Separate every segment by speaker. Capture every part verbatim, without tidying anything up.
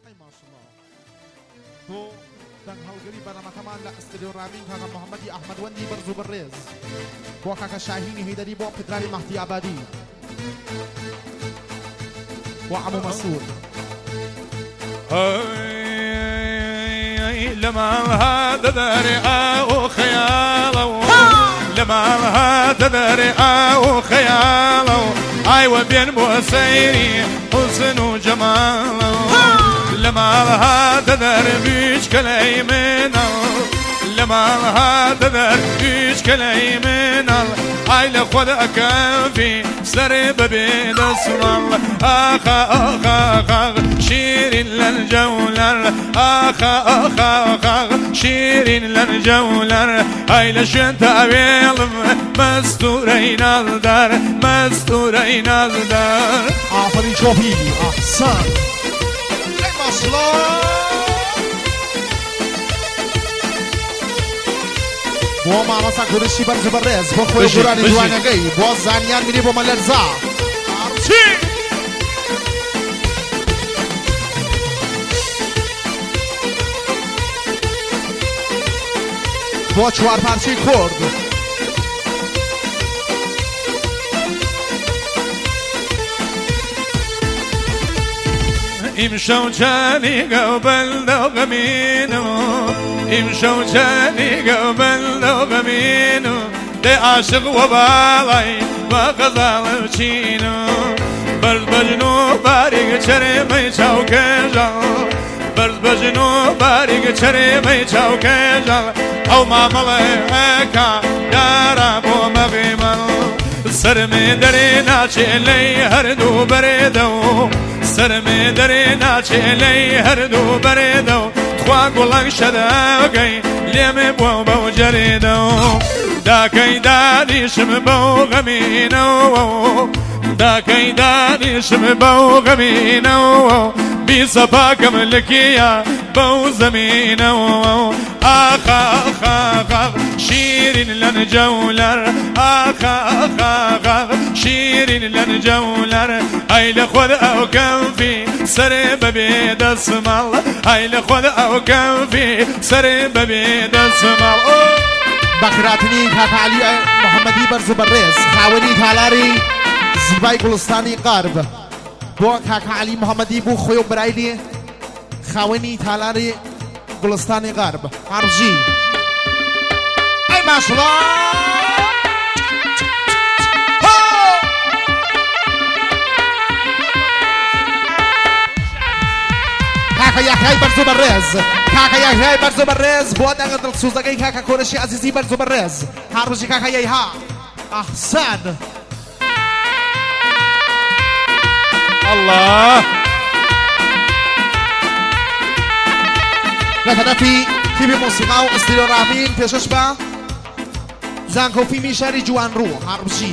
Speaker 1: تو دنگ هەڵگری بەنەمەکەمان لە ئەستێدیۆ ڕامین کاکە محەممەدی ئەحمەدوەندی بەرز و بەڕێز بۆ کاکە شاهینی هەیدەری بۆ پدرانی مەهدی ئابادی و عەمو مەسعود
Speaker 2: لما هذا درع وخياله لما هذا درع وخياله أيوة بين بوسيري حسن وجماله لما هذا دربيش كليمنا لما هذا دربيش كليمنا هاي لخذ أكافي سرب بيد اسمال آخ آخ آخ شيرين للجولر آخ آخ آخ شيرين للجولر هاي لشنت أبيل مستورين الدار مستورين الدار
Speaker 1: آفرین شوفی أحسن أي مصلا بۆ مامەسا کوڕشی بەرز و بەڕێز بۆ خۆی گورانی جوانەکەی بۆ زانیان میری بۆ مەلەرزا بۆ چوار پارچەی کورد
Speaker 2: امشو جاني قبل لو غمينو امشو جاني قبل لو غمينو دي عاشق وبالي ما غزال بچينو برز بجنو باريق چرمي چوكجال برز بجنو باريق چرمي چوكجال او ما ملكا يارا بو مغيمل سرمي دري ناچي لي هردو بردو سرمي دري ناچي لي هردو بردو تخوا قولك شداقي ليمي بو بو جريدو داكي دانيشم بو غمينو داكي دانيشم بو غمينو بصفاكم لكيا بو زمينو آخ آخ آخ شيرين لنجولر آخ آخ آخ شيرين لنجولر هاي لخذ أو كم في سرب بيد اسمال هاي لخذ أو كم في سرب بيد اسمال
Speaker 1: بەخراتنی کاکە عەلی محەممەدی بەرز و بەڕێز خاوەنی تالاری زیبای گوڵستانی غەرب بۆ کاکە عەلی محەممەدی بوو خۆی و برایلی خاوەنی تالاری گوڵستانی غەرب هەڕژی ئەی ماشڵڵا کاکە یاحیای بەرز و بەڕێز کاکە یاحیای بەرز و بەڕێز بۆ دەنگە دڵسوزەکەی کاکە کۆرەشی عەزیزی بەرز و بەڕێز هەڕژی کاکە یەیها ئەحسان
Speaker 2: الله
Speaker 1: لە تەرەفی تیمی مۆسیقا و ئەستێدیۆ ڕامین پێشەش بە زانکۆ فیلمی شاری جوانڕوو هەڕژی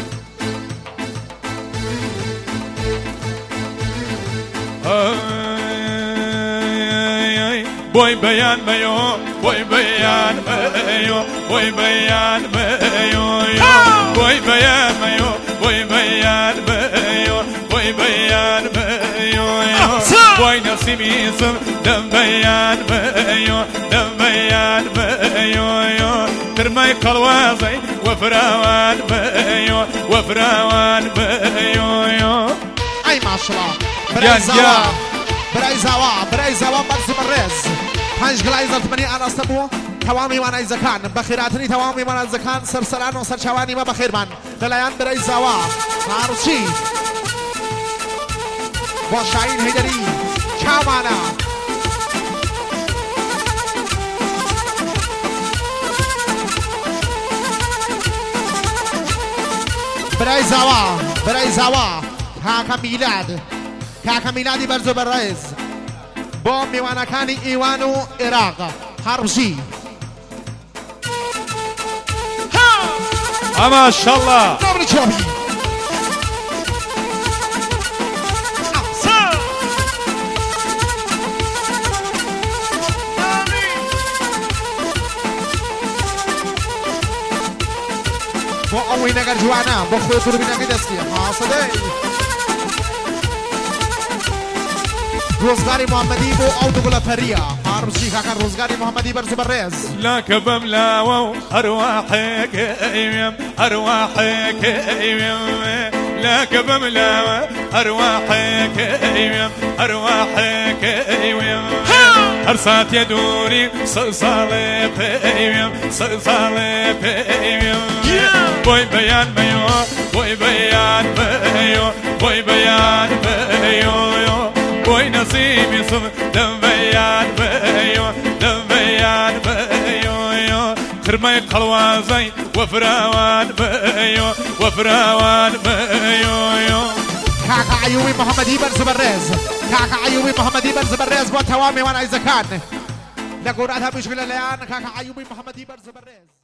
Speaker 2: بوي بيان ميو بوي بيان ميو بوي بيان ميو بوي بيان ميو بوي بيان ميو بوي بيان ميو بوي نسيمي اسم دم بيان ميو دم بيان ميو ترمي قلوازي وفراوان ميو وفراوان ميو
Speaker 1: ئەی ماشڵڵا برای زاوا برای زاوا برای زاوا بەرز و بەڕێز پنج گڵای زەرتمەنی ئاراستە بوو تەوامی وانایزەکان بە خێراتنی تەوامی وانایزەکان سەرسەران و سەرچاوانی مە بەخێرمان لەلایەن برای زاوا هاڕچی بۆ شاهین هەیدەری چاوانە برای زاوا برای زاوا کاکە میلاد کاکە میلادی بەرز و بەڕێز بۆ میوانەکانی ئیوان و عێراق هەڕژی
Speaker 2: ما شاء الله
Speaker 1: دەبری چۆبی بۆ ئەوەی نەگەر جوانە بۆ خۆی دووربینەکەی دەستیە هاسەدەی روزگاری محمدی بو او دگل پریا هارمشی کاکا روزگاری محمدی برزو برز
Speaker 2: لك بملاو أرواحك أيام أرواحك أيام لك بملاو أرواحك أيام أرواحك أيام أرصات يدوري صلصالي أيام صلصالي أيام بوي بيان بيو بوي بيان بيو بوي بيان بيو بوي نصيبي صف دم بيان بيو دم بيان بيو خرمي قلوازي وفراوان بيو وفراوان بيو
Speaker 1: كاكا عيوبي محمدي برز برز كاكا عيوبي محمدي برز برز بو توامي وانا إذا كان لقوراتها مشكلة الآن كاكا عيوبي محمدي برز برز